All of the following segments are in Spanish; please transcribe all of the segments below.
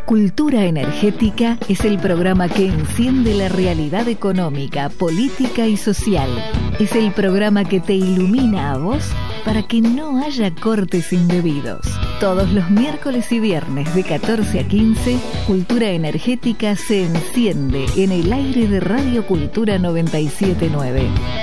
Cultura Energética es el programa que enciende la realidad económica, política y social. Es el programa que te ilumina a vos para que no haya cortes indebidos. Todos los miércoles y viernes de 14 a 15, Cultura Energética se enciende en el aire de Radio Cultura 97.9.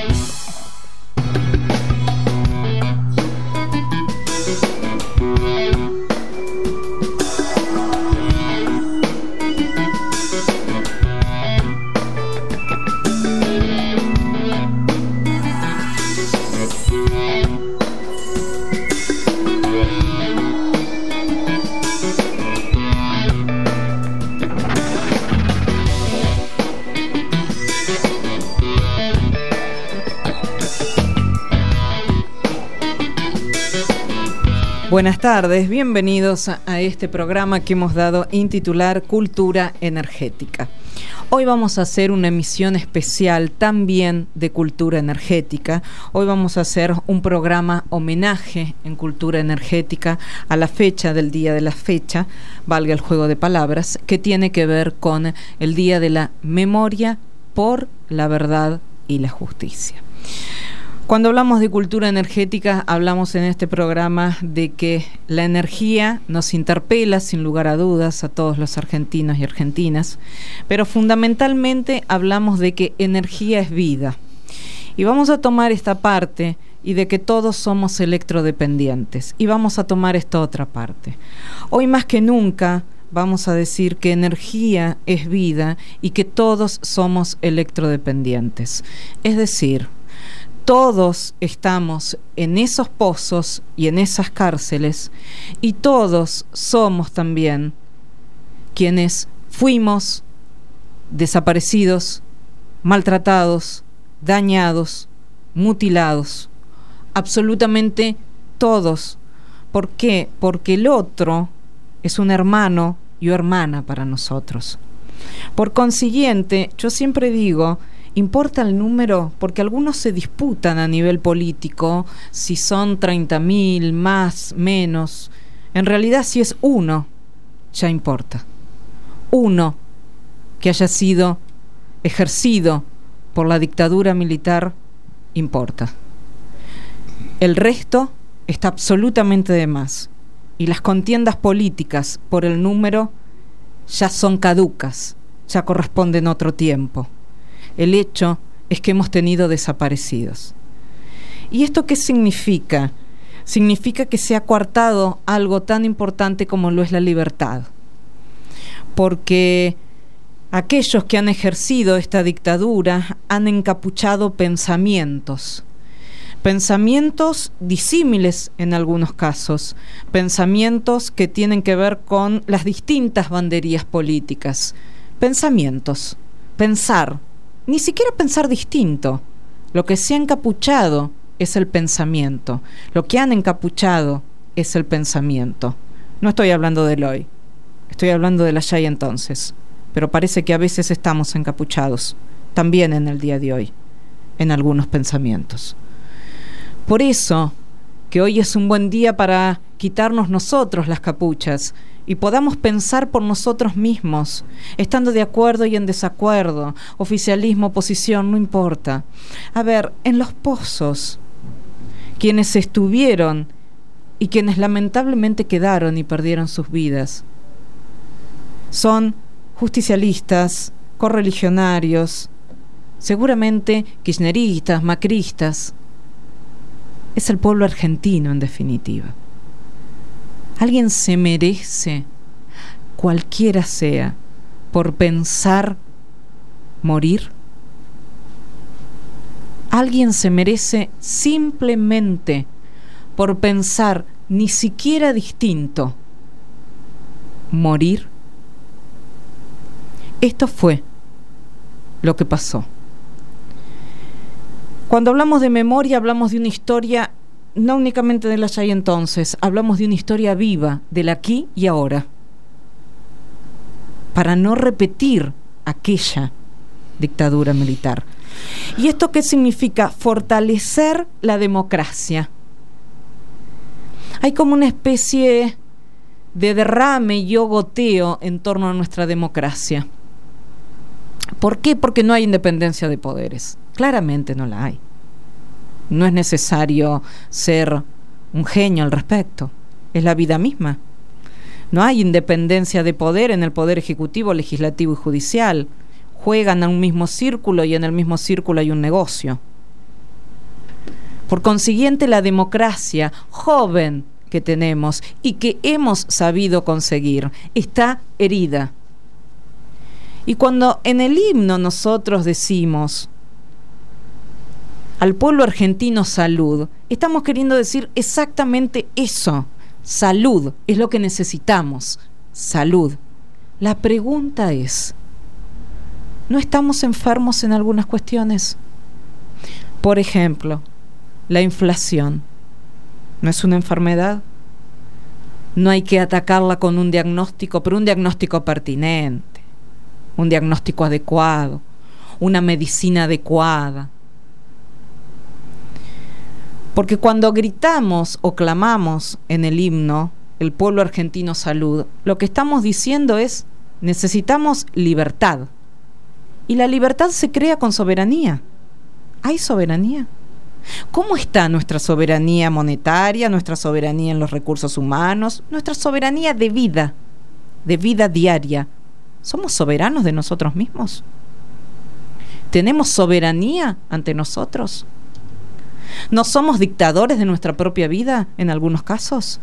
Buenas tardes, bienvenidos a este programa que hemos dado intitular Cultura Energética. Hoy vamos a hacer una emisión especial también de Cultura Energética. Hoy vamos a hacer un programa homenaje en Cultura Energética a la fecha del día de la fecha, valga el juego de palabras, que tiene que ver con el Día de la Memoria por la Verdad y la Justicia. Cuando hablamos de cultura energética, hablamos en este programa de que la energía nos interpela sin lugar a dudas a todos los argentinos y argentinas, pero fundamentalmente hablamos de que energía es vida. Y vamos a tomar esta parte y de que todos somos electrodependientes. Y vamos a tomar esta otra parte. Hoy más que nunca vamos a decir que energía es vida y que todos somos electrodependientes. Es decir, todos estamos en esos pozos y en esas cárceles y todos somos también quienes fuimos desaparecidos, maltratados, dañados, mutilados. Absolutamente todos. ¿Por qué? Porque el otro es un hermano y hermana para nosotros. Por consiguiente, yo siempre digo, importa el número, porque algunos se disputan a nivel político si son 30.000, más, menos. En realidad, si es uno, ya importa. Uno que haya sido ejercido por la dictadura militar, importa. El resto está absolutamente de más. Y las contiendas políticas por el número ya son caducas, ya corresponden a otro tiempo. El hecho es que hemos tenido desaparecidos. ¿Y esto qué significa? Significa que se ha coartado algo tan importante como lo es la libertad. Porque aquellos que han ejercido esta dictadura han encapuchado pensamientos disímiles en algunos casos, pensamientos que tienen que ver con las distintas banderías políticas, pensamientos, pensar. Ni siquiera pensar distinto. Lo que se ha encapuchado es el pensamiento. Lo que han encapuchado es el pensamiento. No estoy hablando del hoy. Estoy hablando del allá y entonces. Pero parece que a veces estamos encapuchados, también en el día de hoy, en algunos pensamientos. Por eso, que hoy es un buen día para quitarnos nosotros las capuchas y podamos pensar por nosotros mismos, estando de acuerdo y en desacuerdo, oficialismo, oposición, no importa. A ver, en los pozos, quienes estuvieron y quienes lamentablemente quedaron y perdieron sus vidas, son justicialistas, correligionarios, seguramente kirchneristas, macristas. Es el pueblo argentino, en definitiva. ¿Alguien se merece, cualquiera sea, por pensar morir? ¿Alguien se merece simplemente por pensar ni siquiera distinto morir? Esto fue lo que pasó. Cuando hablamos de memoria, hablamos de una historia no únicamente del allá y entonces, hablamos de una historia viva, del aquí y ahora, para no repetir aquella dictadura militar. ¿Y esto qué significa? Fortalecer la democracia. Hay como una especie de derrame y goteo en torno a nuestra democracia. ¿Por qué? Porque no hay independencia de poderes. Claramente no la hay. No es necesario ser un genio al respecto. Es la vida misma. No hay independencia de poder en el poder ejecutivo, legislativo y judicial. Juegan a un mismo círculo y en el mismo círculo hay un negocio. Por consiguiente, la democracia joven que tenemos y que hemos sabido conseguir está herida. Y cuando en el himno nosotros decimos al pueblo argentino salud, estamos queriendo decir exactamente eso. Salud es lo que necesitamos. Salud. La pregunta es, ¿no estamos enfermos en algunas cuestiones? Por ejemplo, la inflación. ¿No es una enfermedad? No hay que atacarla con un diagnóstico, pero un diagnóstico pertinente, un diagnóstico adecuado, una medicina adecuada. Porque cuando gritamos o clamamos en el himno, el pueblo argentino salud, lo que estamos diciendo es, necesitamos libertad. Y la libertad se crea con soberanía. ¿Hay soberanía? ¿Cómo está nuestra soberanía monetaria, nuestra soberanía en los recursos humanos, nuestra soberanía de vida diaria? ¿Somos soberanos de nosotros mismos? ¿Tenemos soberanía ante nosotros? ¿No somos dictadores de nuestra propia vida en algunos casos?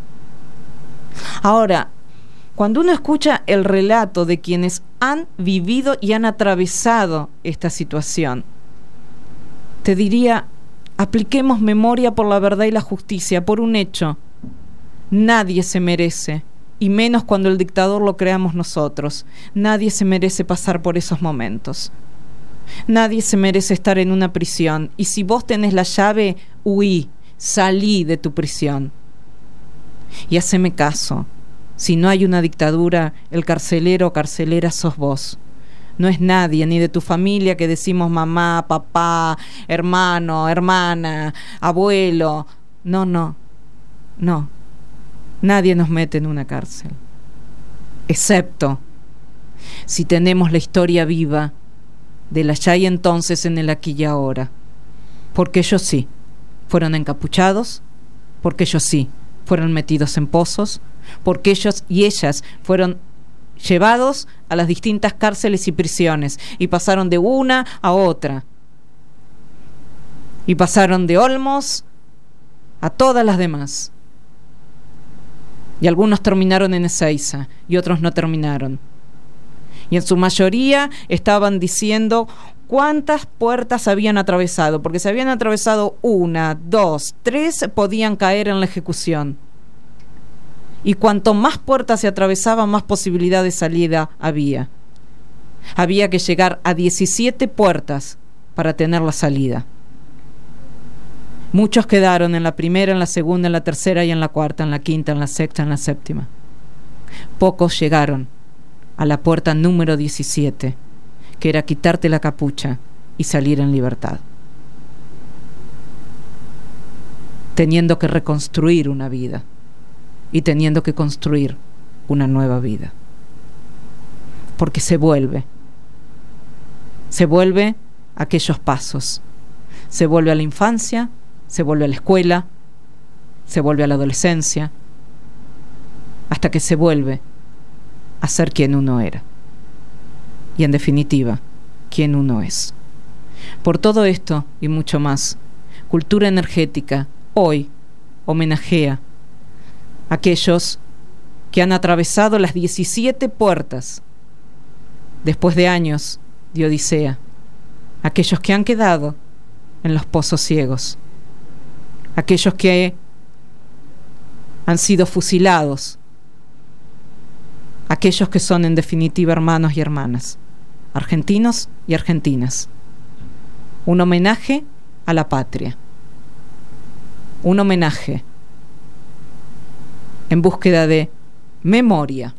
Ahora, cuando uno escucha el relato de quienes han vivido y han atravesado esta situación, te diría, apliquemos memoria por la verdad y la justicia, por un hecho. Nadie se merece, y menos cuando el dictador lo creamos nosotros, nadie se merece pasar por esos momentos. Nadie se merece estar en una prisión, y si vos tenés la llave, huí, salí de tu prisión. Y haceme caso, si no hay una dictadura, el carcelero o carcelera sos vos. No es nadie, ni de tu familia que decimos mamá, papá, hermano, hermana, abuelo. No. Nadie nos mete en una cárcel. Excepto si tenemos la historia viva del allá y entonces en el aquí y ahora. Porque ellos sí fueron encapuchados, porque ellos sí fueron metidos en pozos, porque ellos y ellas fueron llevados a las distintas cárceles y prisiones y pasaron de una a otra y pasaron de Olmos a todas las demás, y algunos terminaron en Ezeiza y otros no terminaron, y en su mayoría estaban diciendo cuántas puertas habían atravesado, porque si habían atravesado 1, 2, 3 podían caer en la ejecución. Y cuanto más puertas se atravesaban, más posibilidad de salida había. Había que llegar a 17 puertas para tener la salida. Muchos quedaron en la primera, en la segunda, en la tercera y en la cuarta, en la quinta, en la sexta, en la séptima. Pocos llegaron a la puerta número 17, que era quitarte la capucha y salir en libertad, teniendo que reconstruir una vida y teniendo que construir una nueva vida. Porque se vuelve a aquellos pasos, se vuelve a la infancia, se vuelve a la escuela, se vuelve a la adolescencia, hasta que se vuelve a ser quien uno era y, en definitiva, quien uno es. Por todo esto y mucho más, Cultura Energética hoy homenajea a aquellos que han atravesado las 17 puertas después de años de odisea, aquellos que han quedado en los pozos ciegos, aquellos que han sido fusilados, aquellos que son en definitiva hermanos y hermanas, argentinos y argentinas. Un homenaje a la patria, un homenaje en búsqueda de memoria.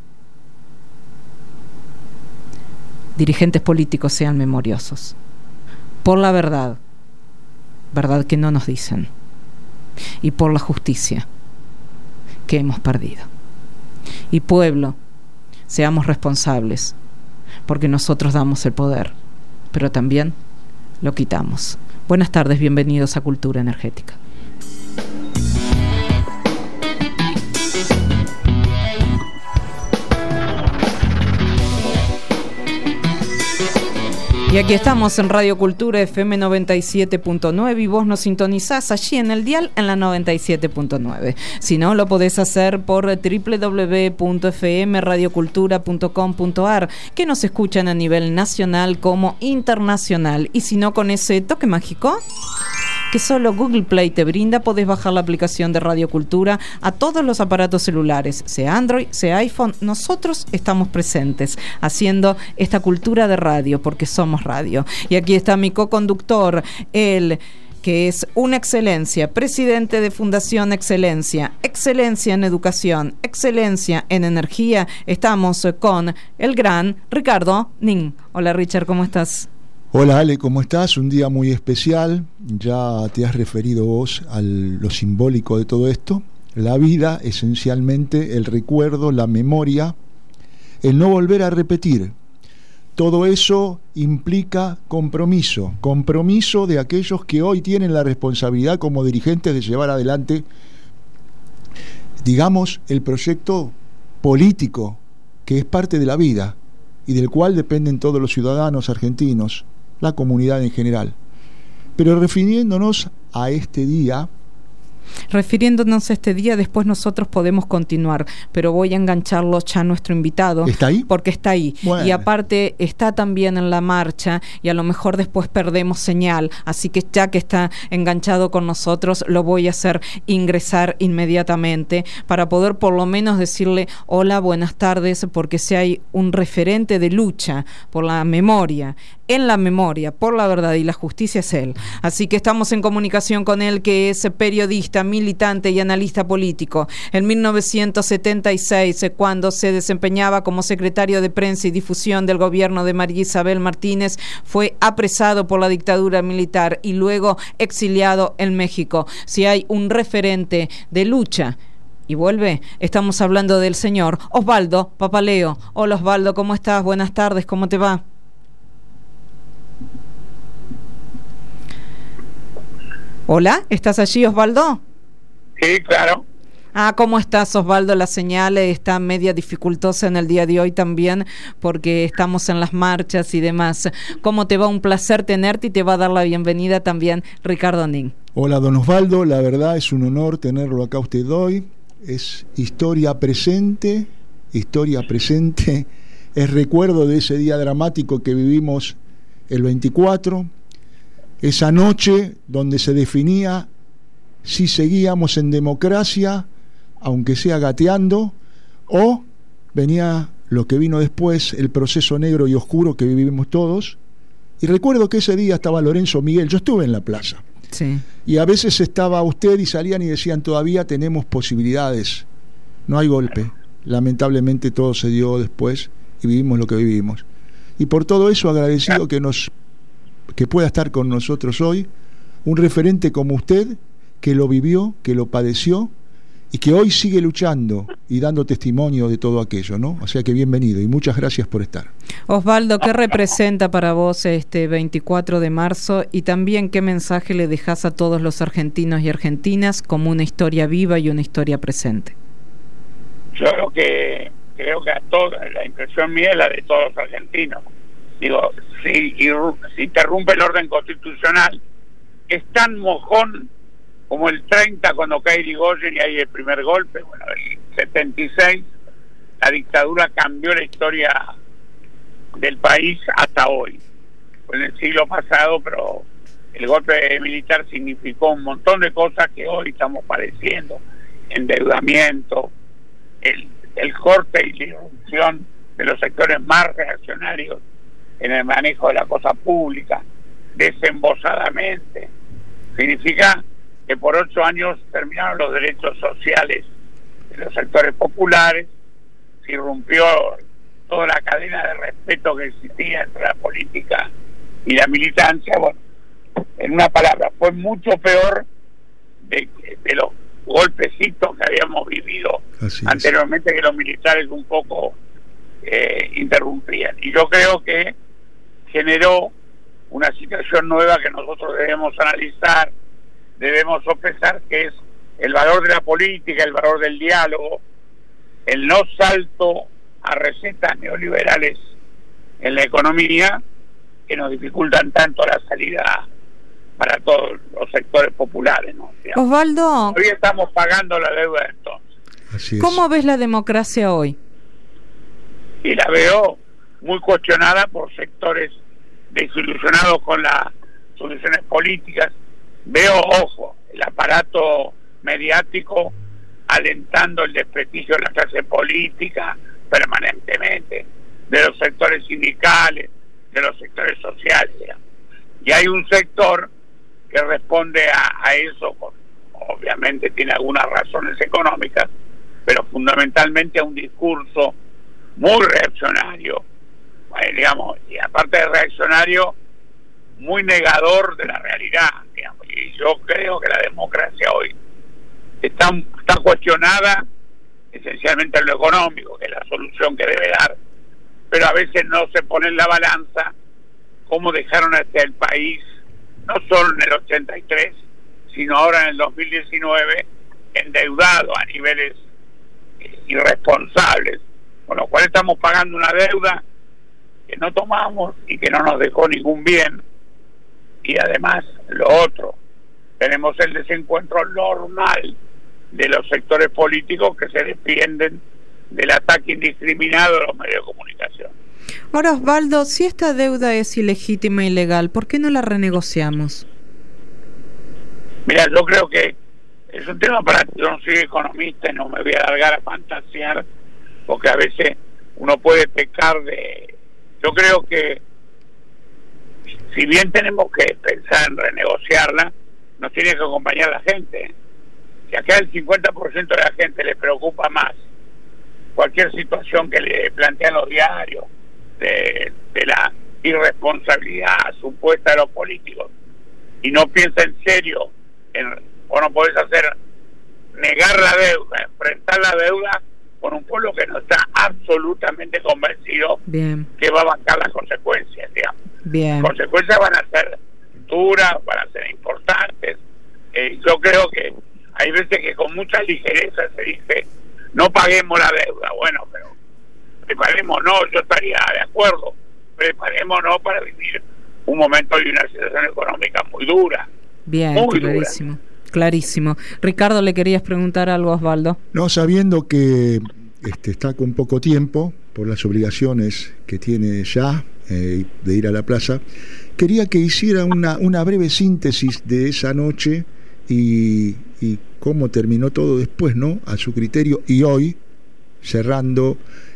Dirigentes políticos sean memoriosos por la verdad, verdad que no nos dicen, y por la justicia que hemos perdido. Y pueblo, seamos responsables, porque nosotros damos el poder, pero también lo quitamos. Buenas tardes, bienvenidos a Cultura Energética. Y aquí estamos en Radio Cultura FM 97.9 y vos nos sintonizás allí en el dial en la 97.9. Si no, lo podés hacer por www.fmradiocultura.com.ar, que nos escuchan a nivel nacional como internacional. Y si no, con ese toque mágico que solo Google Play te brinda, podés bajar la aplicación de Radio Cultura a todos los aparatos celulares, sea Android, sea iPhone. Nosotros estamos presentes haciendo esta cultura de radio, porque somos radio. Y aquí está mi co-conductor, él que es una excelencia, presidente de Fundación Excelencia, excelencia en educación, excelencia en energía. Estamos con el gran Ricardo Nin. Hola Richard, ¿cómo estás? Hola Ale, ¿cómo estás? Un día muy especial, ya te has referido vos a lo simbólico de todo esto. La vida, esencialmente, el recuerdo, la memoria, el no volver a repetir. Todo eso implica compromiso de aquellos que hoy tienen la responsabilidad como dirigentes de llevar adelante, digamos, el proyecto político que es parte de la vida y del cual dependen todos los ciudadanos argentinos, la comunidad en general. Pero refiriéndonos a este día, después nosotros podemos continuar, pero voy a engancharlo ya a nuestro invitado. ¿Está ahí? Porque está ahí. Bueno. Y aparte está también en la marcha y a lo mejor después perdemos señal, así que ya que está enganchado con nosotros, lo voy a hacer ingresar inmediatamente para poder por lo menos decirle hola, buenas tardes, porque si hay un referente de lucha por la memoria, en la memoria, por la verdad y la justicia, es él. Así que estamos en comunicación con él, que es periodista, militante y analista político. En 1976, cuando se desempeñaba como secretario de Prensa y Difusión del gobierno de María Isabel Martínez, fue apresado por la dictadura militar y luego exiliado en México. Si hay un referente de lucha y vuelve, estamos hablando del señor Osvaldo Papaleo. Hola Osvaldo, ¿cómo estás? Buenas tardes, ¿cómo te va? Hola, ¿estás allí, Osvaldo? Sí, claro. ¿Cómo estás, Osvaldo? La señal está media dificultosa en el día de hoy también, porque estamos en las marchas y demás. ¿Cómo te va? Un placer tenerte, y te va a dar la bienvenida también Ricardo Nin. Hola, don Osvaldo, la verdad es un honor tenerlo acá usted hoy. Es historia presente, es recuerdo de ese día dramático que vivimos el 24, esa noche donde se definía si seguíamos en democracia, aunque sea gateando, o venía lo que vino después, el proceso negro y oscuro que vivimos todos. Y recuerdo que ese día estaba Lorenzo Miguel, yo estuve en la plaza, sí, y a veces estaba usted y salían y decían, todavía tenemos posibilidades, no hay golpe. Lamentablemente todo se dio después y vivimos lo que vivimos. Y por todo eso agradecido que pueda estar con nosotros hoy un referente como usted, que lo vivió, que lo padeció y que hoy sigue luchando y dando testimonio de todo aquello, ¿no? O sea que bienvenido y muchas gracias por estar. Osvaldo, ¿qué representa para vos este 24 de marzo y también qué mensaje le dejás a todos los argentinos y argentinas como una historia viva y una historia presente? Yo creo que a todos, la impresión mía es la de todos los argentinos. Digo, si interrumpe el orden constitucional, es tan mojón como el 30 cuando cae Irigoyen y hay el primer golpe. Bueno, el 76 la dictadura cambió la historia del país hasta hoy. Fue en el siglo pasado, pero el golpe militar significó un montón de cosas que hoy estamos padeciendo: endeudamiento, el corte y la irrupción de los sectores más reaccionarios en el manejo de la cosa pública, desembosadamente. Significa que por 8 años terminaron los derechos sociales de los sectores populares, se irrumpió toda la cadena de respeto que existía entre la política y la militancia. Bueno, en una palabra, fue mucho peor de los golpecitos que habíamos vivido anteriormente, que los militares un poco interrumpían. Y yo creo que generó una situación nueva que nosotros debemos analizar, debemos sopesar, que es el valor de la política, el valor del diálogo, el no salto a recetas neoliberales en la economía que nos dificultan tanto la salida para todos los sectores populares, ¿no? Digamos, Osvaldo, hoy estamos pagando la deuda entonces. Así es. ¿Cómo ves la democracia hoy? Y la veo muy cuestionada por sectores desilusionados con las soluciones políticas. Veo, ojo, el aparato mediático alentando el desprestigio de la clase política permanentemente, de los sectores sindicales, de los sectores sociales, digamos. Y hay un sector que responde a eso, obviamente tiene algunas razones económicas, pero fundamentalmente a un discurso muy reaccionario, digamos, y aparte de reaccionario, muy negador de la realidad, digamos. Y yo creo que la democracia hoy está cuestionada esencialmente en lo económico, que es la solución que debe dar, pero a veces no se pone en la balanza cómo dejaron hasta el país, no solo en el 83, sino ahora en el 2019, endeudado a niveles irresponsables, con lo cual estamos pagando una deuda que no tomamos y que no nos dejó ningún bien. Y además, lo otro, tenemos el desencuentro normal de los sectores políticos que se defienden del ataque indiscriminado de los medios de comunicación. Ahora, Osvaldo, si esta deuda es ilegítima e ilegal, ¿por qué no la renegociamos? Mira, yo creo que es un tema para... Yo no soy economista y no me voy a largar a fantasear, porque a veces uno puede pecar de... Yo creo que si bien tenemos que pensar en renegociarla, nos tiene que acompañar la gente. Si acá el 50% de la gente le preocupa más cualquier situación que le plantean los diarios, de la irresponsabilidad supuesta de los políticos, y no piensa en serio o no podés hacer negar la deuda, enfrentar la deuda con un pueblo que no está absolutamente convencido que va a bancar las consecuencias, digamos. Las consecuencias van a ser duras, van a ser importantes. Yo creo que hay veces que con mucha ligereza se dice no paguemos la deuda. Bueno, pero preparémonos, yo estaría de acuerdo, preparémonos para vivir un momento de una situación económica muy dura. Muy clarísimo. Dura. Clarísimo. Ricardo, ¿le querías preguntar algo a Osvaldo? No, sabiendo que está con poco tiempo por las obligaciones que tiene ya de ir a la plaza, quería que hiciera una breve síntesis de esa noche y cómo terminó todo después, ¿no? A su criterio, y hoy, cerrando,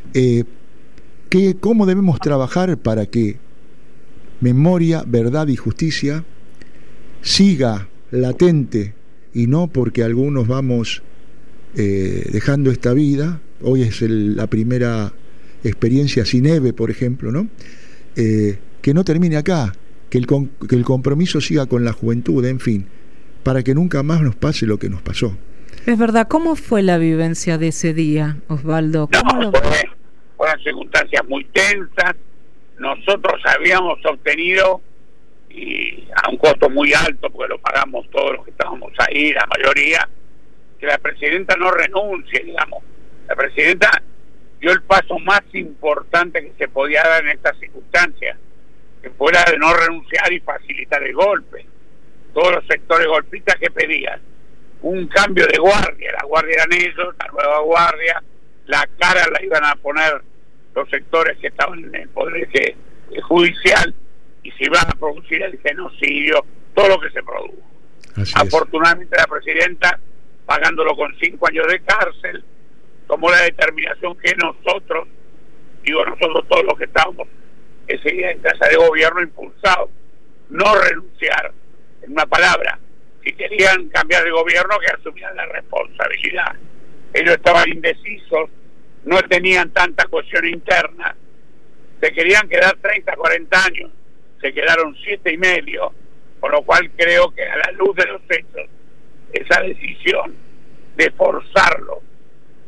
cómo debemos trabajar para que memoria, verdad y justicia siga latente, y no porque algunos vamos dejando esta vida. Hoy es la primera experiencia sin Eve, por ejemplo, ¿no? Que no termine acá, que el compromiso siga con la juventud, en fin, para que nunca más nos pase lo que nos pasó. Es verdad. ¿Cómo fue la vivencia de ese día, Osvaldo? Fueron circunstancias muy tensas. Nosotros habíamos obtenido, y a un costo muy alto, porque lo pagamos todos los que estábamos ahí, la mayoría, que la presidenta no renuncie, digamos. La presidenta dio el paso más importante que se podía dar en estas circunstancias, que fuera de no renunciar y facilitar el golpe. Todos los sectores golpistas que pedían un cambio de guardia, la guardia eran ellos, la nueva guardia, la cara la iban a poner los sectores que estaban en el poder judicial, y se iba a producir el genocidio, todo lo que se produjo. Afortunadamente la presidenta, pagándolo con 5 años de cárcel, tomó la determinación que nosotros todos los que estábamos ese día en casa de gobierno impulsados, no renunciar. En una palabra, si querían cambiar de gobierno, que asumían la responsabilidad. Ellos estaban indecisos, no tenían tanta cohesión interna, se querían quedar 30, 40 años, se quedaron 7 y medio, con lo cual creo que a la luz de los hechos, esa decisión de forzarlo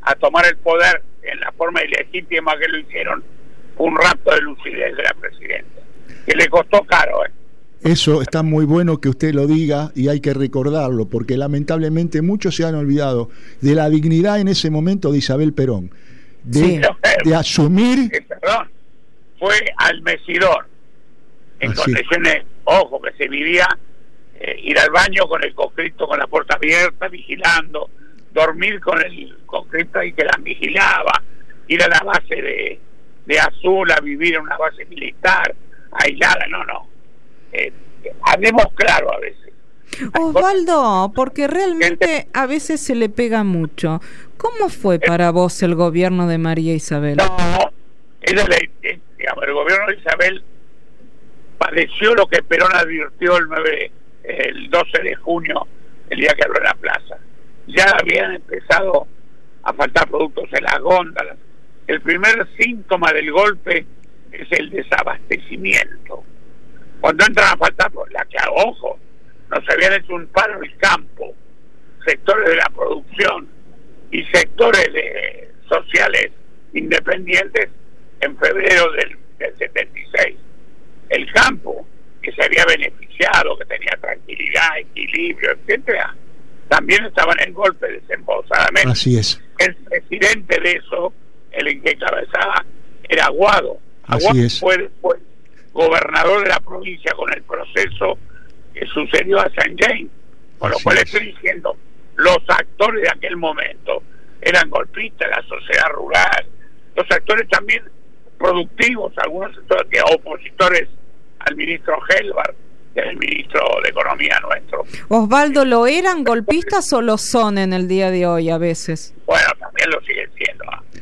a tomar el poder en la forma ilegítima que lo hicieron, fue un rapto de lucidez de la presidenta, que le costó caro. Eso está muy bueno que usted lo diga y hay que recordarlo, porque lamentablemente muchos se han olvidado de la dignidad en ese momento de Isabel Perón, de asumir... Perdón, fue al Mesidor, en condiciones, ojo, que se vivía, ir al baño con el conscripto con la puerta abierta, vigilando, dormir con el conscripto y que la vigilaba, ir a la base de Azul a vivir en una base militar, aislada, no. Hablemos claro a veces. Osvaldo, porque realmente a veces se le pega mucho. ¿Cómo fue para vos el gobierno de María Isabel? No, el gobierno de Isabel padeció lo que Perón advirtió el 12 de junio, el día que habló en la plaza. Ya habían empezado a faltar productos en las góndolas. El primer síntoma del golpe es el desabastecimiento. Cuando entran a faltar, ojo, nos habían hecho un paro el campo, sectores de la producción y sectores sociales independientes en febrero del 76. El campo, que se había beneficiado, que tenía tranquilidad, equilibrio, etcétera, también estaba en el golpe desembolsadamente. Así es. El presidente de eso, el que encabezaba, era Aguado. Así es. Fue después gobernador de la provincia con el proceso que sucedió a Saint James, con lo cual estoy diciendo, los actores de aquel momento eran golpistas, la sociedad rural, los actores también productivos, algunos sectores que opositores al ministro Helbar, que es el ministro de Economía nuestro. Osvaldo, ¿lo eran golpistas o lo son en el día de hoy a veces? Bueno, también lo siguen siendo.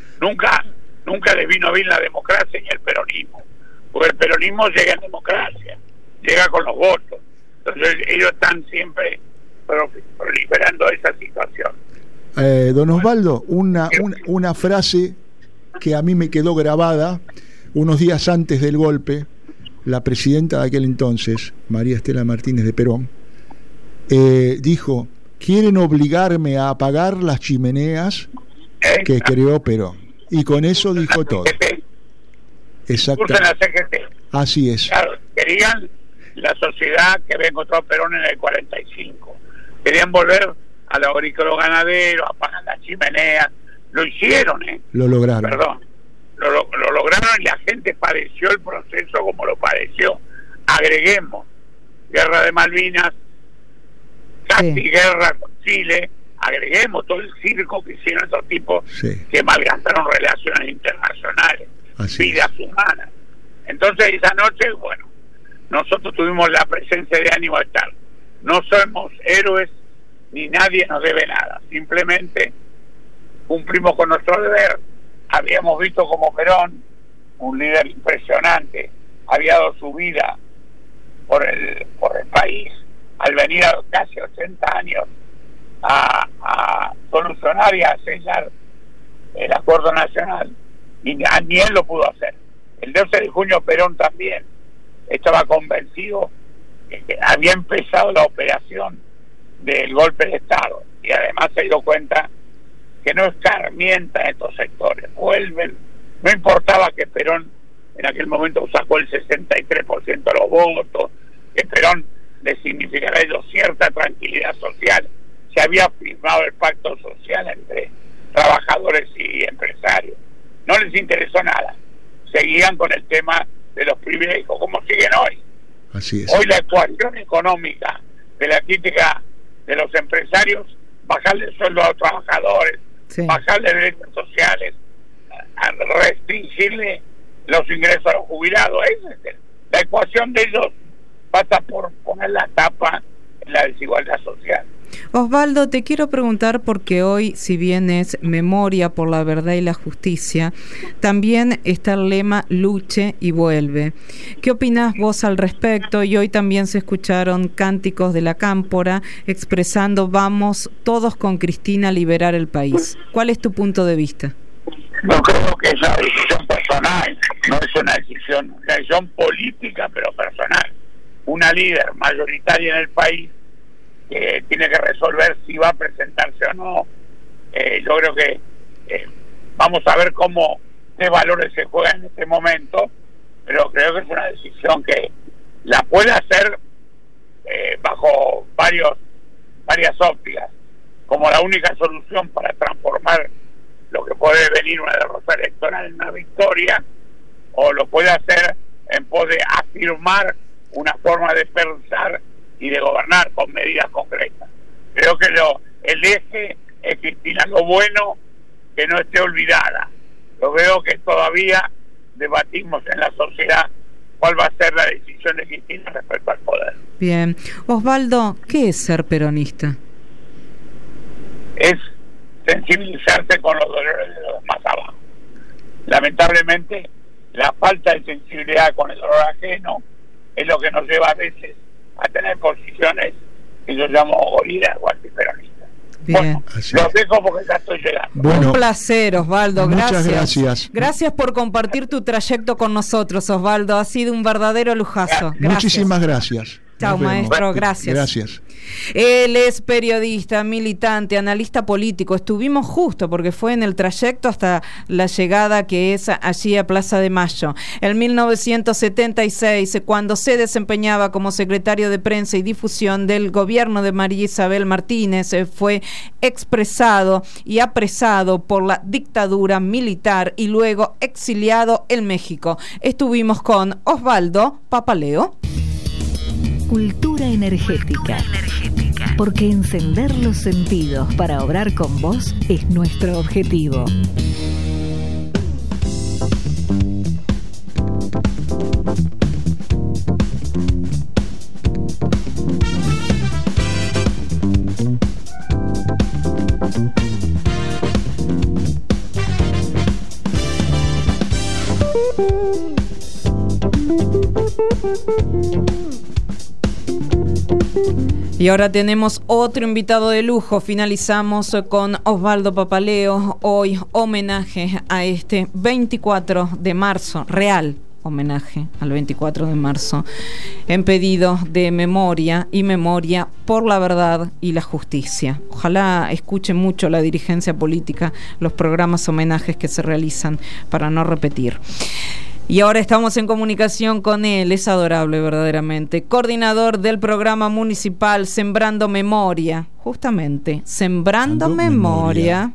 Nunca les vino bien la democracia ni el peronismo, porque el peronismo llega en democracia, llega con los votos. Entonces ellos están siempre proliferando esa situación. Don Osvaldo, una frase que a mí me quedó grabada unos días antes del golpe. La presidenta de aquel entonces, María Estela Martínez de Perón, dijo: quieren obligarme a apagar las chimeneas que creó Perón. Y con eso dijo todo. Exacto. Así es. Claro, querían la sociedad que había encontrado Perón en el 45. Querían volver a los agrícolas ganaderos, apagar las chimeneas. Lo hicieron, Lo lograron. Perdón. Lo lograron y la gente padeció el proceso como lo padeció. Agreguemos guerra de Malvinas, casi guerra con Chile, agreguemos todo el circo que hicieron estos tipos que malgastaron relaciones internacionales, vidas humanas. Entonces esa noche, bueno, nosotros tuvimos la presencia de ánimo de estar. No somos héroes ni nadie nos debe nada, simplemente cumplimos con nuestro deber. Habíamos visto como Perón, un líder impresionante, había dado su vida por el país al venir a casi 80 años a solucionar y a sellar el acuerdo nacional, y ni él lo pudo hacer. El 12 de junio Perón también estaba convencido que había empezado la operación del golpe de Estado, y además se dio cuenta que no escarmienta estos sectores, vuelven. No importaba que Perón en aquel momento sacó el 63% de los votos, que Perón le significara a ellos cierta tranquilidad social. Se había firmado el pacto social entre trabajadores y empresarios. No les interesó nada. Seguían con el tema de los privilegios, como siguen hoy. Así es. Hoy la ecuación económica de la crítica de los empresarios, bajarle el sueldo a los trabajadores, bajarle derechos sociales, a restringirle los ingresos a los jubilados. La ecuación de ellos pasa por poner la tapa en la desigualdad social. Osvaldo, te quiero preguntar, porque hoy, si bien es Memoria por la Verdad y la Justicia, también está el lema Luche y Vuelve. ¿Qué opinás vos al respecto? Y hoy también se escucharon cánticos de la Cámpora expresando: vamos todos con Cristina a liberar el país. ¿Cuál es tu punto de vista? No creo que es una decisión personal, no es una decisión política, pero personal. Una líder mayoritaria en el país que tiene que resolver si va a presentarse o no. Yo creo que Vamos a ver cómo qué valores se juegan en este momento, pero creo que es una decisión que la puede hacer bajo varias ópticas, como la única solución para transformar lo que puede venir una derrota electoral en una victoria, o lo puede hacer en pos de afirmar una forma de pensar y de gobernar con medidas concretas. Creo que el eje es, Cristina, lo bueno, que no esté olvidada. Lo veo que todavía debatimos en la sociedad cuál va a ser la decisión de Cristina respecto al poder. Bien. Osvaldo, ¿qué es ser peronista? Es sensibilizarse con los dolores de los más abajo. Lamentablemente, la falta de sensibilidad con el dolor ajeno es lo que nos lleva a veces a tener posiciones que yo llamo gorilas o antiperonistas. Bien. Bueno, los dejo porque ya estoy llegando. Bueno, un placer, Osvaldo. Muchas gracias. Gracias por compartir tu trayecto con nosotros, Osvaldo. Ha sido un verdadero lujazo. Gracias. Muchísimas gracias. Chao, maestro. Gracias. Gracias. Él es periodista, militante, analista político. Estuvimos justo porque fue en el trayecto hasta la llegada que es allí a Plaza de Mayo. En 1976, cuando se desempeñaba como secretario de Prensa y Difusión del gobierno de María Isabel Martínez, fue expresado y apresado por la dictadura militar y luego exiliado en México. Estuvimos con Osvaldo Papaleo. Cultura energética. Porque encender los sentidos para obrar con vos es nuestro objetivo. Y ahora tenemos otro invitado de lujo. Finalizamos con Osvaldo Papaleo. Hoy homenaje a este 24 de marzo, real homenaje al 24 de marzo, en pedido de memoria y memoria por la verdad y la justicia. Ojalá escuche mucho la dirigencia política los programas homenajes que se realizan para no repetir. Y ahora estamos en comunicación con él, es adorable verdaderamente, coordinador del programa municipal Sembrando Memoria, justamente, Sembrando Memoria,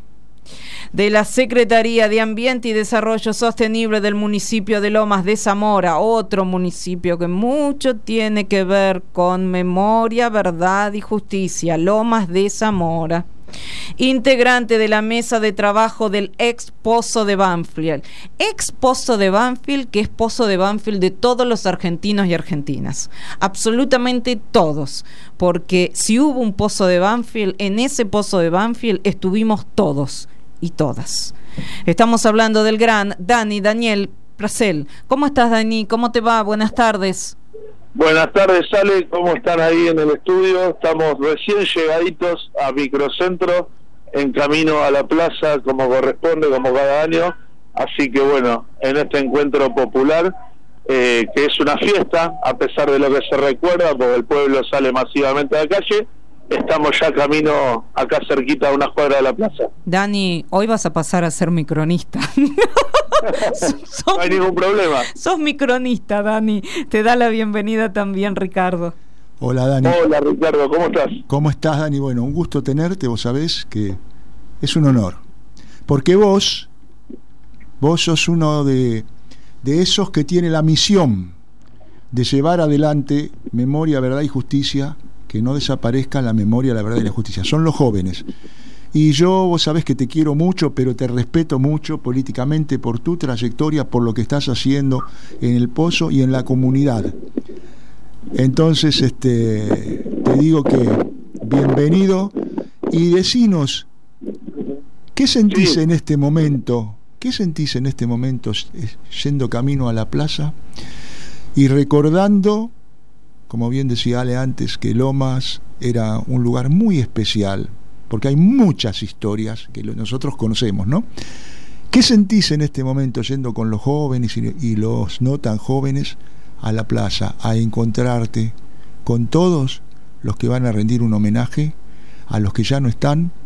de la Secretaría de Ambiente y Desarrollo Sostenible del municipio de Lomas de Zamora, otro municipio que mucho tiene que ver con memoria, verdad y justicia, Lomas de Zamora. Integrante de la mesa de trabajo del ex Pozo de Banfield. Ex Pozo de Banfield, que es Pozo de Banfield de todos los argentinos y argentinas. Absolutamente todos. Porque si hubo un Pozo de Banfield, en ese Pozo de Banfield estuvimos todos y todas. Estamos hablando del gran Daniel Prasel. ¿Cómo estás, Dani? ¿Cómo te va? Buenas tardes. Buenas tardes, Ale, ¿cómo están ahí en el estudio? Estamos recién llegaditos a Microcentro, en camino a la plaza como corresponde, como cada año, así que bueno, en este encuentro popular, que es una fiesta, a pesar de lo que se recuerda, porque el pueblo sale masivamente a la calle, estamos ya camino acá cerquita a unas cuadras de la plaza. Dani, hoy vas a pasar a ser mi cronista. No hay ningún problema. Sos mi cronista, Dani. Te da la bienvenida también, Ricardo. Hola, Dani. Hola, Ricardo, ¿cómo estás? ¿Cómo estás, Dani? Bueno, un gusto tenerte, vos sabés que es un honor. Porque vos sos uno de esos que tiene la misión de llevar adelante memoria, verdad y justicia, que no desaparezca la memoria, la verdad y la justicia. Son los jóvenes. Y yo, vos sabés que te quiero mucho, pero te respeto mucho políticamente por tu trayectoria, por lo que estás haciendo en el Pozo y en la comunidad. Entonces, te digo que bienvenido y decinos, ¿qué sentís en este momento? ¿Qué sentís en este momento yendo camino a la plaza y recordando, como bien decía Ale antes, que Lomas era un lugar muy especial? Porque hay muchas historias que nosotros conocemos, ¿no? ¿Qué sentís en este momento yendo con los jóvenes y los no tan jóvenes a la plaza, a encontrarte con todos los que van a rendir un homenaje, a los que ya no están,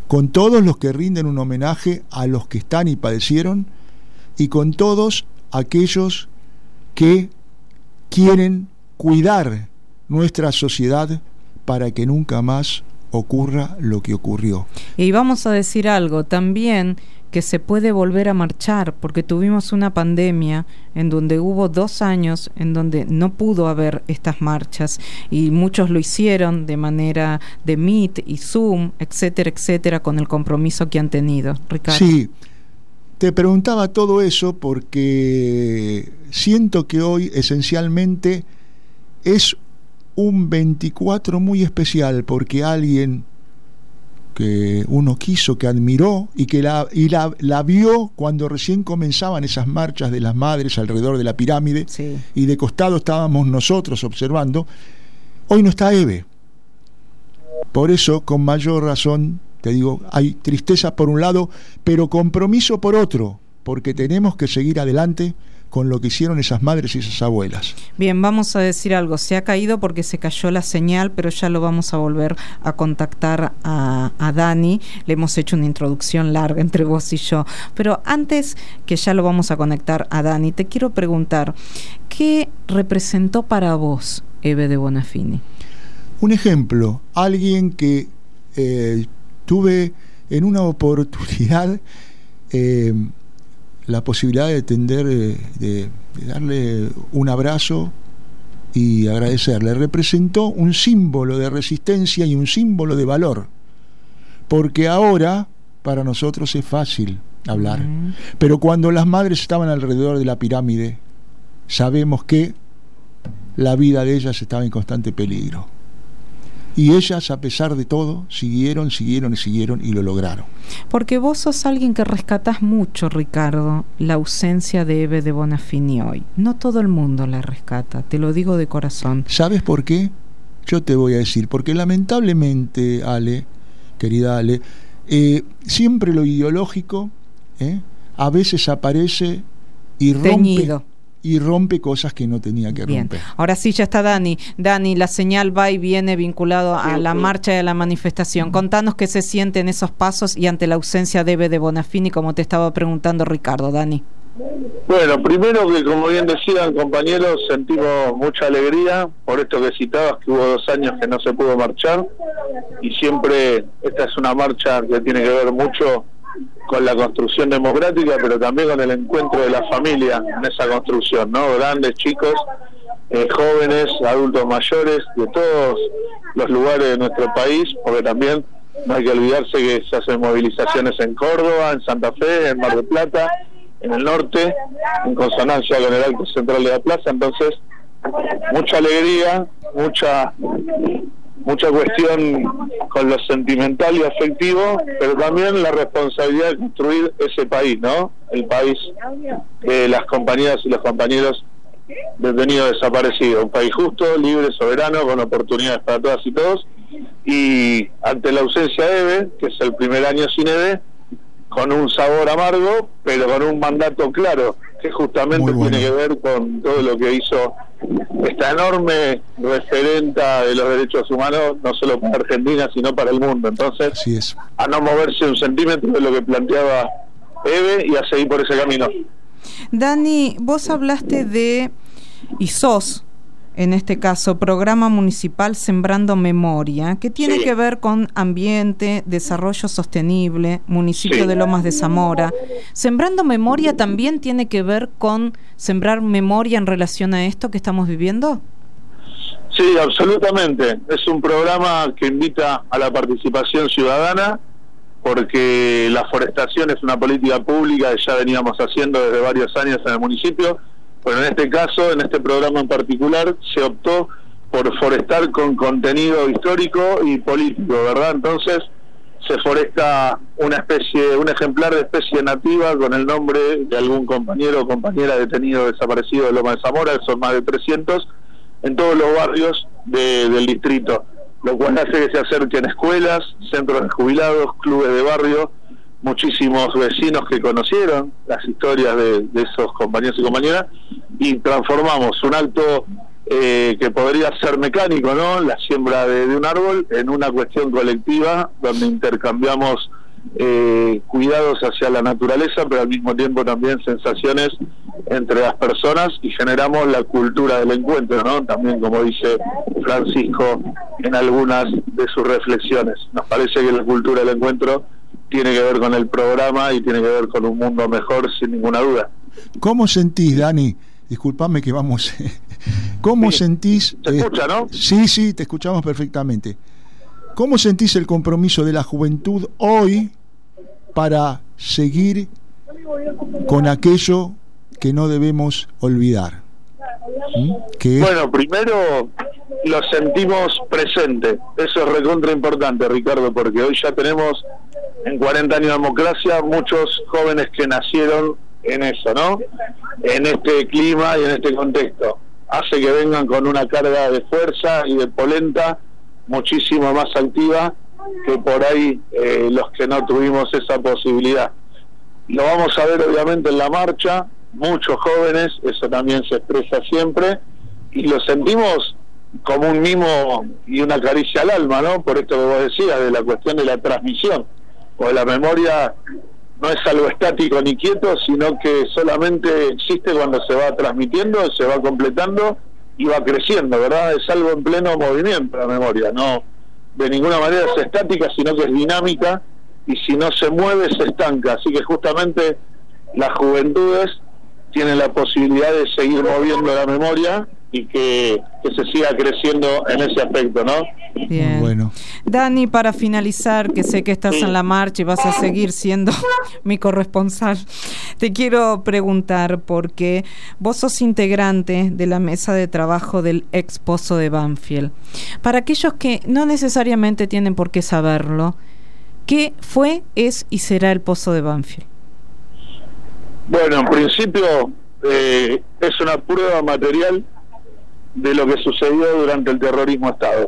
con todos los que rinden un homenaje a los que están y padecieron, y con todos aquellos que quieren cuidar nuestra sociedad para que nunca más ocurra lo que ocurrió. Y vamos a decir algo también, que se puede volver a marchar, porque tuvimos una pandemia en donde hubo 2 años en donde no pudo haber estas marchas, y muchos lo hicieron de manera de Meet y Zoom, etcétera, etcétera, con el compromiso que han tenido. Ricardo. Sí, te preguntaba todo eso porque siento que hoy esencialmente es un 24 muy especial, porque alguien que uno quiso, que admiró y que la vio cuando recién comenzaban esas marchas de las madres alrededor de la pirámide, sí, y de costado estábamos nosotros observando, hoy no está Eve. Por eso, con mayor razón, te digo, hay tristeza por un lado, pero compromiso por otro, porque tenemos que seguir adelante con lo que hicieron esas madres y esas abuelas. Bien, vamos a decir algo. Se ha caído porque se cayó la señal, pero ya lo vamos a volver a contactar a Dani. Le hemos hecho una introducción larga entre vos y yo. Pero antes que ya lo vamos a conectar a Dani, te quiero preguntar, ¿qué representó para vos Eve de Bonafini? Un ejemplo, alguien que tuve en una oportunidad la posibilidad de tender, de darle un abrazo y agradecerle. Representó un símbolo de resistencia y un símbolo de valor, porque ahora para nosotros es fácil hablar, pero cuando las madres estaban alrededor de la pirámide, sabemos que la vida de ellas estaba en constante peligro. Y ellas, a pesar de todo, siguieron y lo lograron. Porque vos sos alguien que rescatás mucho, Ricardo, la ausencia de Eve de Bonafini hoy. No todo el mundo la rescata, te lo digo de corazón. ¿Sabes por qué? Yo te voy a decir, porque lamentablemente, Ale, querida Ale, siempre lo ideológico a veces aparece y rompe cosas que no tenía que romper. Bien. Ahora sí, ya está Dani. Dani, la señal va y viene vinculado a la marcha y a la manifestación. Contanos qué se siente en esos pasos y ante la ausencia de Eve de Bonafini, como te estaba preguntando Ricardo. Dani. Bueno, primero que, como bien decían compañeros, sentimos mucha alegría por esto que citabas, que hubo 2 años que no se pudo marchar, y siempre esta es una marcha que tiene que ver mucho con la construcción democrática, pero también con el encuentro de la familia en esa construcción, ¿no? Grandes, chicos, jóvenes, adultos mayores, de todos los lugares de nuestro país, porque también no hay que olvidarse que se hacen movilizaciones en Córdoba, en Santa Fe, en Mar del Plata, en el norte, en consonancia con el Acto Central de la Plaza. Entonces, mucha alegría, mucha cuestión con lo sentimental y afectivo, pero también la responsabilidad de construir ese país, ¿no? El país de las compañeras y los compañeros detenidos desaparecidos. Un país justo, libre, soberano, con oportunidades para todas y todos. Y ante la ausencia de Eve, que es el primer año sin Eve, con un sabor amargo, pero con un mandato claro, que justamente tiene que ver con todo lo que hizo esta enorme referenta de los derechos humanos, no solo para Argentina, sino para el mundo. Entonces, así es, a no moverse un centímetro de lo que planteaba Eve y a seguir por ese camino. Dani, vos hablaste de, y sos, en este caso, programa municipal Sembrando Memoria, que tiene que ver con ambiente, desarrollo sostenible, municipio de Lomas de Zamora. Sembrando Memoria también tiene que ver con sembrar memoria en relación a esto que estamos viviendo. Sí, absolutamente. Es un programa que invita a la participación ciudadana, porque la forestación es una política pública que ya veníamos haciendo desde varios años en el municipio. Pero en este caso, en este programa en particular, se optó por forestar con contenido histórico y político, ¿verdad? Entonces, se foresta una especie, un ejemplar de especie nativa con el nombre de algún compañero o compañera detenido desaparecido de Loma de Zamora, que son más de 300, en todos los barrios del distrito, lo cual hace que se acerquen escuelas, centros de jubilados, clubes de barrio, muchísimos vecinos que conocieron las historias de esos compañeros y compañeras, y transformamos un acto que podría ser mecánico, ¿no? La siembra de un árbol, en una cuestión colectiva donde intercambiamos cuidados hacia la naturaleza, pero al mismo tiempo también sensaciones entre las personas, y generamos la cultura del encuentro, ¿no? También, como dice Francisco en algunas de sus reflexiones. Nos parece que la cultura del encuentro tiene que ver con el programa y tiene que ver con un mundo mejor, sin ninguna duda. ¿Cómo sentís, Dani? Disculpame que vamos... ¿Cómo sentís... ¿Se escucha, no? Sí, te escuchamos perfectamente. ¿Cómo sentís el compromiso de la juventud hoy para seguir con aquello que no debemos olvidar? Bueno, primero lo sentimos presente. Eso es recontra importante, Ricardo, porque hoy ya tenemos en 40 años de democracia muchos jóvenes que nacieron en eso, ¿no? En este clima y en este contexto. Hace que vengan con una carga de fuerza y de polenta muchísimo más activa que por ahí los que no tuvimos esa posibilidad. Lo vamos a ver obviamente en la marcha, muchos jóvenes, eso también se expresa siempre, y lo sentimos como un mimo y una caricia al alma, ¿no? Por esto que vos decías, de la cuestión de la transmisión, porque la memoria no es algo estático ni quieto, sino que solamente existe cuando se va transmitiendo, se va completando y va creciendo, ¿verdad? Es algo en pleno movimiento la memoria, no de ninguna manera es estática, sino que es dinámica, y si no se mueve se estanca. Así que justamente las juventudes tienen la posibilidad de seguir moviendo la memoria y que se siga creciendo en ese aspecto, ¿no? Bien. Muy bueno. Dani, para finalizar, que sé que estás Sí. en la marcha y vas a seguir siendo mi corresponsal, te quiero preguntar, porque vos sos integrante de la mesa de trabajo del ex Pozo de Banfield. Para aquellos que no necesariamente tienen por qué saberlo, ¿qué fue, es y será el Pozo de Banfield? Bueno, en principio es una prueba material de lo que sucedió durante el terrorismo Estado.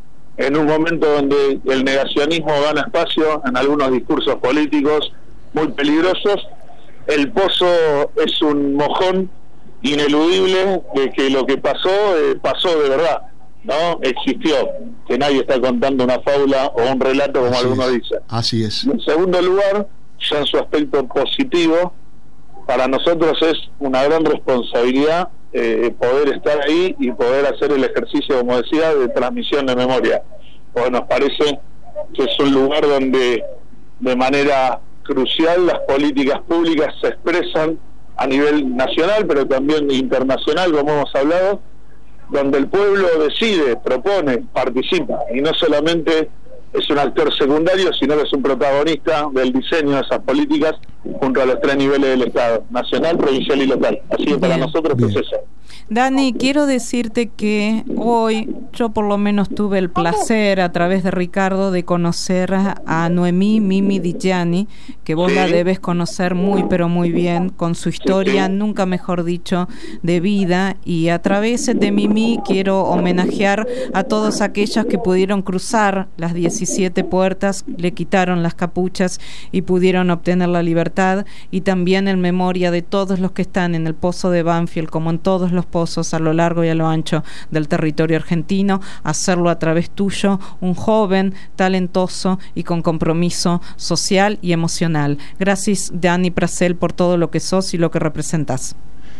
En un momento donde el negacionismo gana espacio en algunos discursos políticos muy peligrosos, el Pozo es un mojón ineludible de que lo que pasó, pasó de verdad, ¿no? Existió, que nadie está contando una fábula o un relato como algunos dicen. Así es. En segundo lugar, ya en su aspecto positivo, para nosotros es una gran responsabilidad poder estar ahí y poder hacer el ejercicio, como decía, de transmisión de memoria, porque nos parece que es un lugar donde de manera crucial las políticas públicas se expresan a nivel nacional, pero también internacional, como hemos hablado, donde el pueblo decide, propone, participa, y no solamente es un actor secundario, sino que es un protagonista del diseño de esas políticas junto a los 3 niveles del Estado: nacional, provincial y local. Así que para nosotros es eso. Dani, quiero decirte que hoy yo por lo menos tuve el placer a través de Ricardo de conocer a Noemí Mimi Dillani, que vos la debes conocer muy pero muy bien, con su historia, nunca mejor dicho, de vida, y a través de Mimi quiero homenajear a todos aquellos que pudieron cruzar las 17 puertas, le quitaron las capuchas y pudieron obtener la libertad, y también en memoria de todos los que están en el Pozo de Banfield, como en todos los pozos a lo largo y a lo ancho del territorio argentino, hacerlo a través tuyo, un joven talentoso y con compromiso social y emocional. Gracias, Dani Prassel, por todo lo que sos y lo que representás.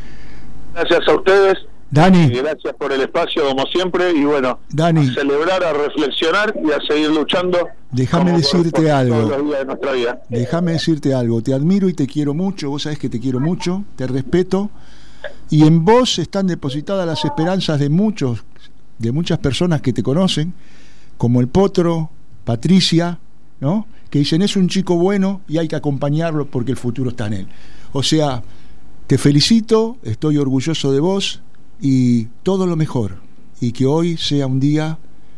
Gracias a ustedes, Dani. Gracias por el espacio, como siempre, y bueno, Dani, a celebrar, a reflexionar y a seguir luchando. Déjame decirte algo. Todos los días de nuestra vida. Déjame decirte algo. Te admiro y te quiero mucho. Vos sabés que te quiero mucho, te respeto. Y en vos están depositadas las esperanzas de muchas personas que te conocen, como el Potro, Patricia, ¿no? Que dicen, es un chico bueno y hay que acompañarlo porque el futuro está en él. O sea, te felicito, estoy orgulloso de vos y todo lo mejor. Y que hoy sea un día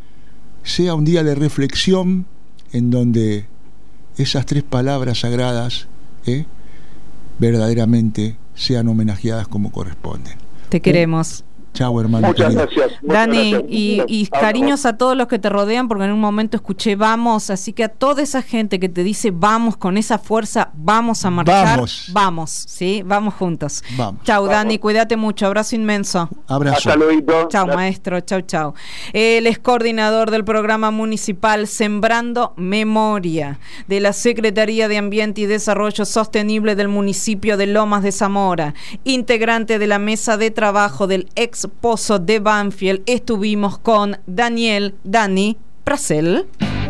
de reflexión en donde esas 3 palabras sagradas verdaderamente sean homenajeadas como corresponden. Te queremos. Chau, hermano. Muchas querido. gracias. Dani, gracias. y cariños a todos los que te rodean, porque en un momento escuché vamos, así que a toda esa gente que te dice vamos con esa fuerza, vamos a marchar, vamos, ¿sí? Vamos juntos. Vamos. Chau, Dani, cuídate mucho, abrazo inmenso. Abrazo. Hasta luego. Chau, maestro, chau. Él es coordinador del programa municipal Sembrando Memoria de la Secretaría de Ambiente y Desarrollo Sostenible del municipio de Lomas de Zamora, integrante de la mesa de trabajo del ex pozo de Banfield. Estuvimos con Dani Prasel.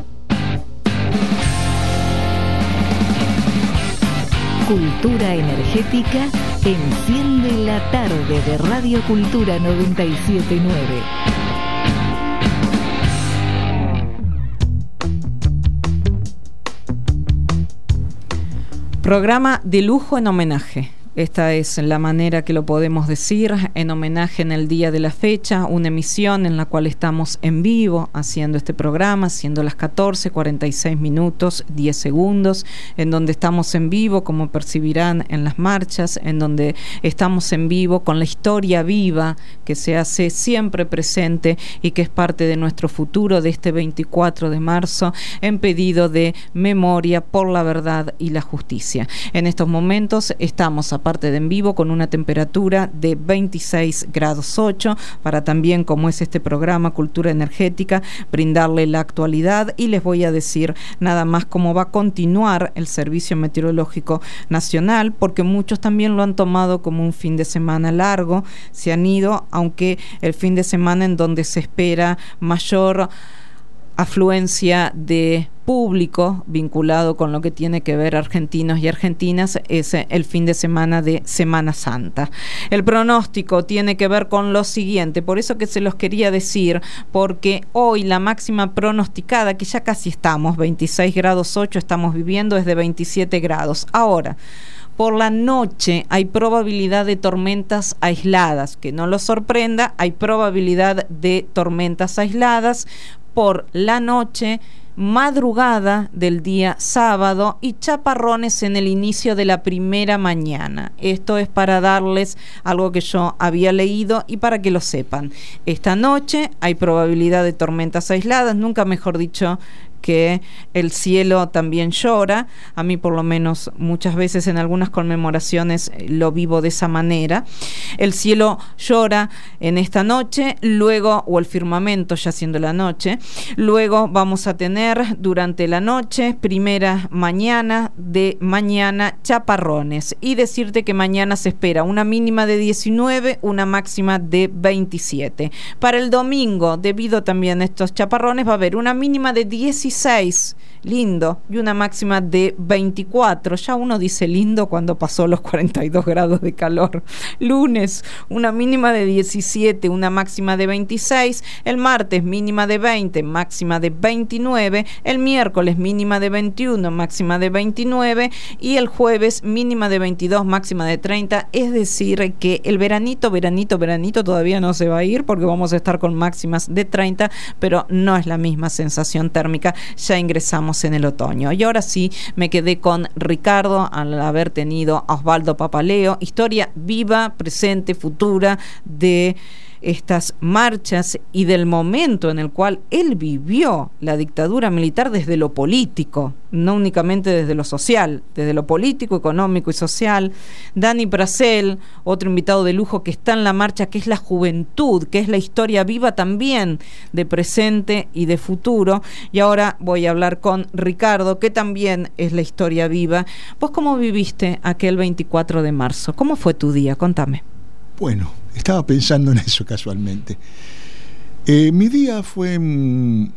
Cultura energética enciende la tarde de Radio Cultura 97.9. Programa de lujo en homenaje. Esta es la manera que lo podemos decir, en homenaje en el día de la fecha, una emisión en la cual estamos en vivo haciendo este programa, siendo las 14:46 minutos 10 segundos, en donde estamos en vivo, como percibirán en las marchas, en donde estamos en vivo con la historia viva que se hace siempre presente y que es parte de nuestro futuro de este 24 de marzo, en pedido de memoria por la verdad y la justicia. En estos momentos estamos aparte de en vivo con una temperatura de 26 grados 8 para también, como es este programa Cultura Energética, brindarle la actualidad, y les voy a decir nada más cómo va a continuar el Servicio Meteorológico Nacional, porque muchos también lo han tomado como un fin de semana largo, se han ido, aunque el fin de semana en donde se espera mayor afluencia de público vinculado con lo que tiene que ver argentinos y argentinas es el fin de semana de Semana Santa. El pronóstico tiene que ver con lo siguiente, por eso que se los quería decir, porque hoy la máxima pronosticada, que ya casi estamos, 26 grados 8 estamos viviendo, es de 27 grados. Ahora, por la noche hay probabilidad de tormentas aisladas, que no los sorprenda, hay probabilidad de tormentas aisladas por la noche, madrugada del día sábado y chaparrones en el inicio de la primera mañana. Esto es para darles algo que yo había leído y para que lo sepan. Esta noche hay probabilidad de tormentas aisladas, nunca mejor dicho que el cielo también llora. A mí por lo menos muchas veces en algunas conmemoraciones lo vivo de esa manera. El cielo llora en esta noche, luego, o el firmamento ya siendo la noche, luego vamos a tener durante la noche, primera mañana de mañana, chaparrones, y decirte que mañana se espera una mínima de 19, una máxima de 27. Para el domingo, debido también a estos chaparrones, va a haber una mínima de 16, lindo, y una máxima de 24. Ya uno dice lindo cuando pasó los 42 grados de calor. Lunes, una mínima de 17, una máxima de 26. El martes, mínima de 20, máxima de 29. El miércoles, mínima de 21, máxima de 29. Y el jueves, mínima de 22, máxima de 30. Es decir, que el veranito todavía no se va a ir, porque vamos a estar con máximas de 30, pero no es la misma sensación térmica. Ya ingresamos en el otoño. Y ahora sí, me quedé con Ricardo al haber tenido a Osvaldo Papaleo, historia viva, presente, futura de estas marchas y del momento en el cual él vivió la dictadura militar desde lo político, no únicamente desde lo social, desde lo político, económico y social. Dani Prasel, otro invitado de lujo que está en la marcha, que es la juventud, que es la historia viva también de presente y de futuro. Y ahora voy a hablar con Ricardo, que también es la historia viva. ¿Vos cómo viviste aquel 24 de marzo? ¿Cómo fue tu día? Contame. Bueno, estaba pensando en eso casualmente. Mi día fue, el